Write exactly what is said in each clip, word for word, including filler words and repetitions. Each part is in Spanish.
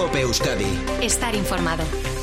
COPE Euskadi. Estar informado.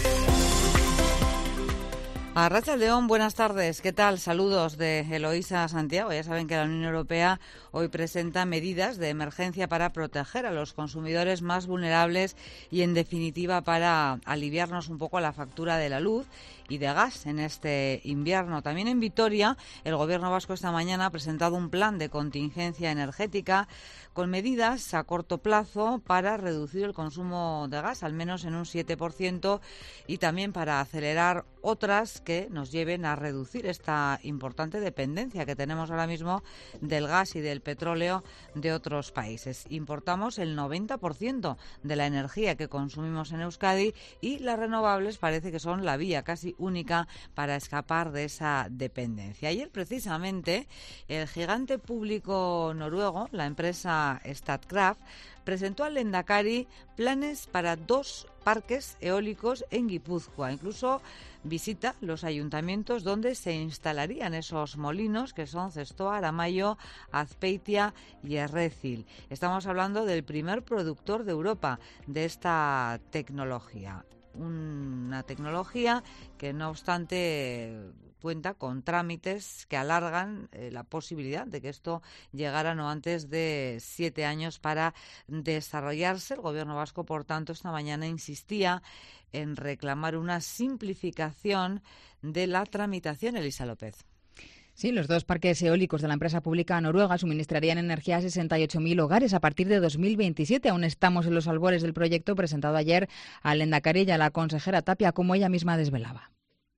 Arratsaldeon, buenas tardes. ¿Qué tal? Saludos de Eloísa Santiago. Ya saben que la Unión Europea hoy presenta medidas de emergencia para proteger a los consumidores más vulnerables y, en definitiva, para aliviarnos un poco la factura de la luz y de gas en este invierno. También en Vitoria, el Gobierno vasco esta mañana ha presentado un plan de contingencia energética con medidas a corto plazo para reducir el consumo de gas, al menos en un siete por ciento, y también para acelerar otras que nos lleven a reducir esta importante dependencia que tenemos ahora mismo del gas y del petróleo de otros países. Importamos el noventa por ciento de la energía que consumimos en Euskadi y las renovables parece que son la vía casi única para escapar de esa dependencia. Ayer, precisamente, el gigante público noruego, la empresa Statkraft, presentó al Lehendakari planes para dos parques eólicos en Guipúzcoa. Incluso visita los ayuntamientos donde se instalarían esos molinos, que son Zestoa, Aramayo, Azpeitia y Errezil. Estamos hablando del primer productor de Europa de esta tecnología. Una tecnología que, no obstante, cuenta con trámites que alargan eh, la posibilidad de que esto llegara no antes de siete años para desarrollarse. El Gobierno vasco, por tanto, esta mañana insistía en reclamar una simplificación de la tramitación. Elisa López. Sí, los dos parques eólicos de la empresa pública noruega suministrarían energía a sesenta y ocho mil hogares a partir de dos mil veintisiete. Aún estamos en los albores del proyecto presentado ayer al Lehendakari y a la consejera Tapia, como ella misma desvelaba.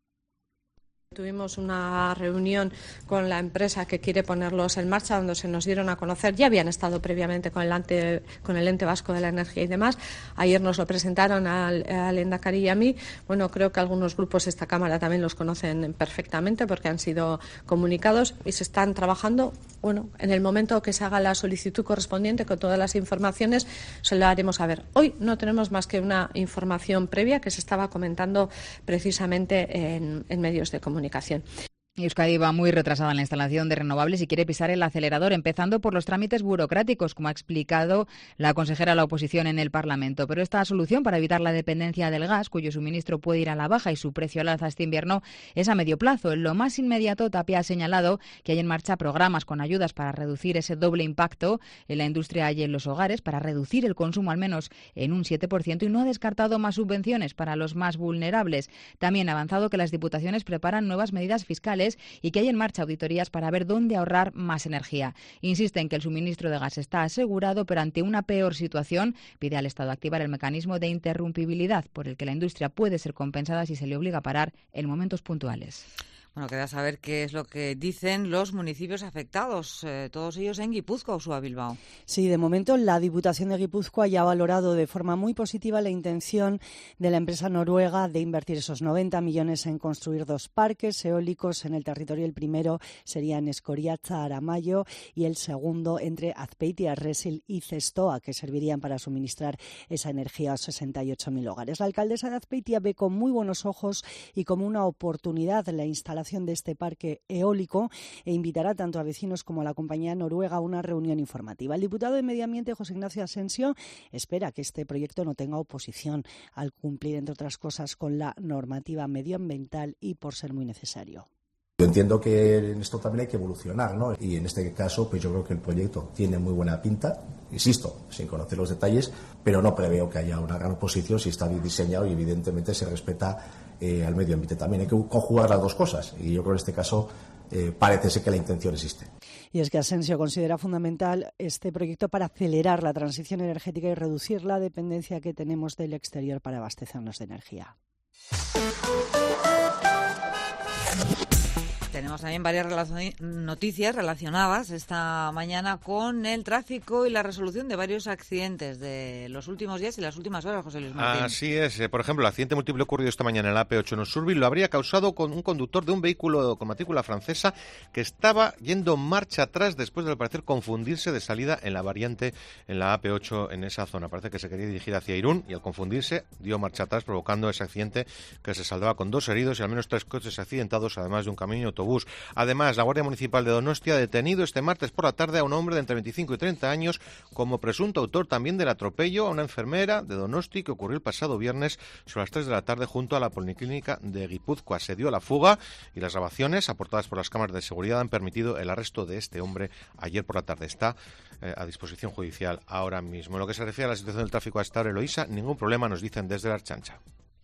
Tuvimos una reunión con la empresa que quiere ponerlos en marcha, donde se nos dieron a conocer, ya habían estado previamente con el, ante, con el Ente Vasco de la Energía y demás. Ayer nos lo presentaron al, al Lehendakari y a mí. Bueno, creo que algunos grupos de esta Cámara también los conocen perfectamente porque han sido comunicados y se están trabajando. Bueno, en el momento que se haga la solicitud correspondiente con todas las informaciones, se lo haremos saber. Hoy no tenemos más que una información previa que se estaba comentando precisamente en, en medios de comunicación. Comunicación. Euskadi va muy retrasada en la instalación de renovables y quiere pisar el acelerador, empezando por los trámites burocráticos, como ha explicado la consejera de la oposición en el Parlamento. Pero esta solución para evitar la dependencia del gas, cuyo suministro puede ir a la baja y su precio al alza este invierno, es a medio plazo. En lo más inmediato, Tapia ha señalado que hay en marcha programas con ayudas para reducir ese doble impacto en la industria y en los hogares, para reducir el consumo al menos en un siete por ciento, y no ha descartado más subvenciones para los más vulnerables. También ha avanzado que las diputaciones preparan nuevas medidas fiscales y que hay en marcha auditorías para ver dónde ahorrar más energía. Insiste en que el suministro de gas está asegurado, pero ante una peor situación pide al Estado activar el mecanismo de interrumpibilidad por el que la industria puede ser compensada si se le obliga a parar en momentos puntuales. Bueno, queda saber qué es lo que dicen los municipios afectados, eh, todos ellos en Guipúzcoa, Ursúa Bilbao. Sí, de momento la Diputación de Guipúzcoa ya ha valorado de forma muy positiva la intención de la empresa noruega de invertir esos noventa millones en construir dos parques eólicos en el territorio. El primero sería en Escoriaza, Aramayo, y el segundo entre Azpeitia, Errezil y Zestoa, que servirían para suministrar esa energía a sesenta y ocho mil hogares. La alcaldesa de Azpeitia ve con muy buenos ojos y como una oportunidad la instalación de este parque eólico e invitará tanto a vecinos como a la compañía noruega a una reunión informativa. El diputado de Medio Ambiente, José Ignacio Asensio, espera que este proyecto no tenga oposición al cumplir, entre otras cosas, con la normativa medioambiental y por ser muy necesario. Yo entiendo que en esto también hay que evolucionar, ¿no? Y en este caso, pues yo creo que el proyecto tiene muy buena pinta, insisto, sin conocer los detalles, pero no preveo que haya una gran oposición si está bien diseñado y evidentemente se respeta eh, al medio ambiente. También hay que conjugar las dos cosas y yo creo que en este caso eh, parece ser que la intención existe. Y es que Asensio considera fundamental este proyecto para acelerar la transición energética y reducir la dependencia que tenemos del exterior para abastecernos de energía. Tenemos también varias relacion- noticias relacionadas esta mañana con el tráfico y la resolución de varios accidentes de los últimos días y las últimas horas, José Luis Martín. Así es. Por ejemplo, el accidente múltiple ocurrido esta mañana en la A P ocho en Usurbil lo habría causado con un conductor de un vehículo con matrícula francesa que estaba yendo marcha atrás después de, al parecer, confundirse de salida en la variante en la A P ocho en esa zona. Parece que se quería dirigir hacia Irún y al confundirse dio marcha atrás, provocando ese accidente que se saldaba con dos heridos y al menos tres coches accidentados, además de un camión y autobús autobús. Además, la Guardia Municipal de Donostia ha detenido este martes por la tarde a un hombre de entre veinticinco y treinta años como presunto autor también del atropello a una enfermera de Donosti que ocurrió el pasado viernes sobre las tres de la tarde junto a la Policlínica de Guipúzcoa. Se dio la fuga y las grabaciones aportadas por las cámaras de seguridad han permitido el arresto de este hombre ayer por la tarde. Está eh, a disposición judicial ahora mismo. En lo que se refiere a la situación del tráfico a esta hora, Eloísa, ningún problema, nos dicen desde la Archancha.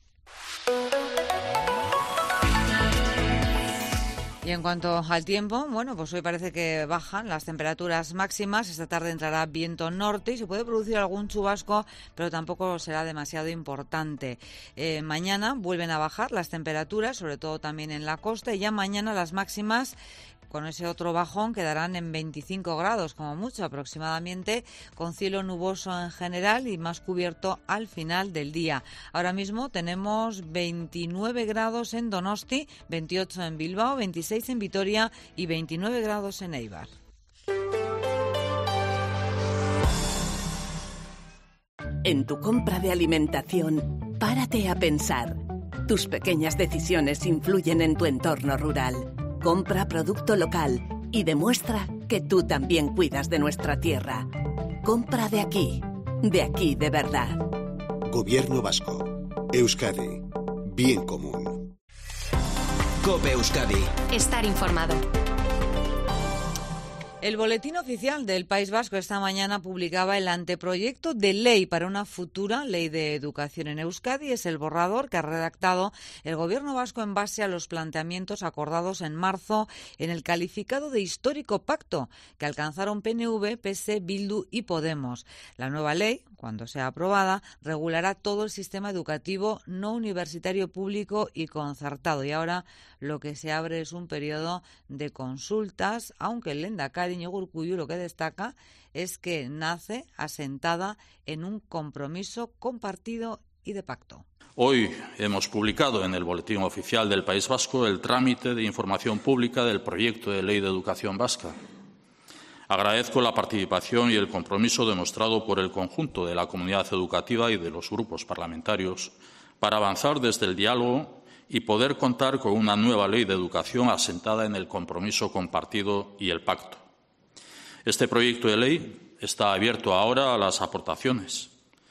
Y en cuanto al tiempo, bueno, pues hoy parece que bajan las temperaturas máximas. Esta tarde entrará viento norte y se puede producir algún chubasco, pero tampoco será demasiado importante. Eh, mañana vuelven a bajar las temperaturas, sobre todo también en la costa, y ya mañana las máximas, con ese otro bajón, quedarán en veinticinco grados, como mucho aproximadamente, con cielo nuboso en general y más cubierto al final del día. Ahora mismo tenemos veintinueve grados en Donosti, veintiocho en Bilbao, veintiséis en Vitoria y veintinueve grados en Eibar. En tu compra de alimentación, párate a pensar. Tus pequeñas decisiones influyen en tu entorno rural. Compra producto local y demuestra que tú también cuidas de nuestra tierra. Compra de aquí, de aquí de verdad. Gobierno vasco. Euskadi. Bien común. COPE Euskadi. Estar informado. El Boletín Oficial del País Vasco esta mañana publicaba el anteproyecto de ley para una futura ley de educación en Euskadi. Es el borrador que ha redactado el Gobierno vasco en base a los planteamientos acordados en marzo en el calificado de histórico pacto que alcanzaron P N V, P S E, Bildu y Podemos. La nueva ley, cuando sea aprobada, regulará todo el sistema educativo no universitario público y concertado. Y ahora lo que se abre es un periodo de consultas, aunque el Lehendakari Iñigo Urkullu lo que destaca es que nace asentada en un compromiso compartido y de pacto. Hoy hemos publicado en el Boletín Oficial del País Vasco el trámite de información pública del proyecto de ley de educación vasca. Agradezco la participación y el compromiso demostrado por el conjunto de la comunidad educativa y de los grupos parlamentarios para avanzar desde el diálogo y poder contar con una nueva ley de educación asentada en el compromiso compartido y el pacto. Este proyecto de ley está abierto ahora a las aportaciones.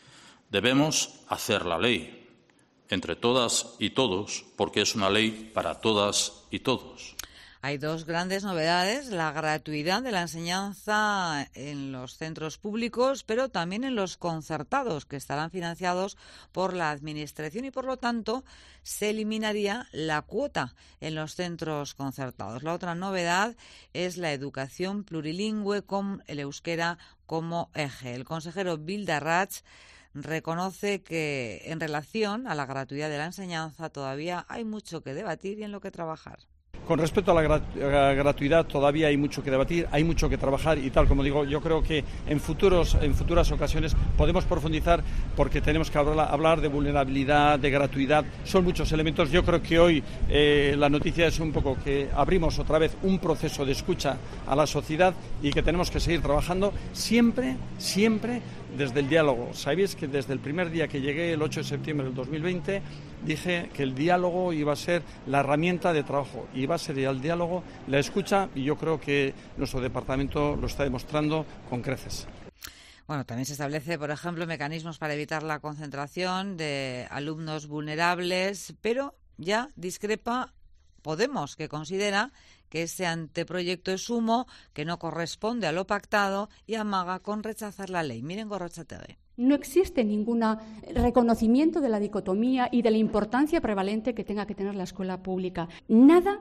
Debemos hacer la ley entre todas y todos, porque es una ley para todas y todos. Hay dos grandes novedades, la gratuidad de la enseñanza en los centros públicos, pero también en los concertados, que estarán financiados por la Administración y, por lo tanto, se eliminaría la cuota en los centros concertados. La otra novedad es la educación plurilingüe con el euskera como eje. El consejero Bildarratz reconoce que en relación a la gratuidad de la enseñanza todavía hay mucho que debatir y en lo que trabajar. Con respecto a la gratuidad todavía hay mucho que debatir, hay mucho que trabajar y tal como digo, yo creo que en futuros en futuras ocasiones podemos profundizar porque tenemos que hablar, hablar de vulnerabilidad, de gratuidad, son muchos elementos. Yo creo que hoy eh, la noticia es un poco que abrimos otra vez un proceso de escucha a la sociedad y que tenemos que seguir trabajando siempre, siempre desde el diálogo. Sabéis que desde el primer día que llegué, el ocho de septiembre del dos mil veinte, dije que el diálogo iba a ser la herramienta de trabajo, iba a ser el diálogo, la escucha, y yo creo que nuestro departamento lo está demostrando con creces. Bueno, también se establece, por ejemplo, mecanismos para evitar la concentración de alumnos vulnerables, pero ya discrepa Podemos, que considera que ese anteproyecto es humo, que no corresponde a lo pactado y amaga con rechazar la ley. Miren Gorrotxategi. No existe ningún reconocimiento de la dicotomía y de la importancia prevalente que tenga que tener la escuela pública. Nada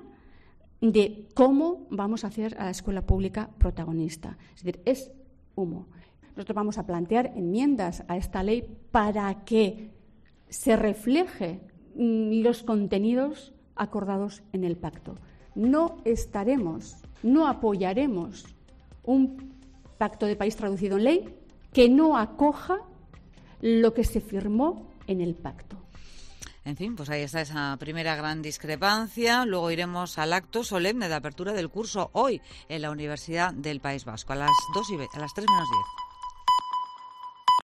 de cómo vamos a hacer a la escuela pública protagonista. Es decir, es humo. Nosotros vamos a plantear enmiendas a esta ley para que se refleje los contenidos acordados en el pacto. No estaremos, no apoyaremos un pacto de país traducido en ley que no acoja lo que se firmó en el pacto. En fin, pues ahí está esa primera gran discrepancia. Luego iremos al acto solemne de apertura del curso hoy en la Universidad del País Vasco, a las dos y ve- a las tres menos diez.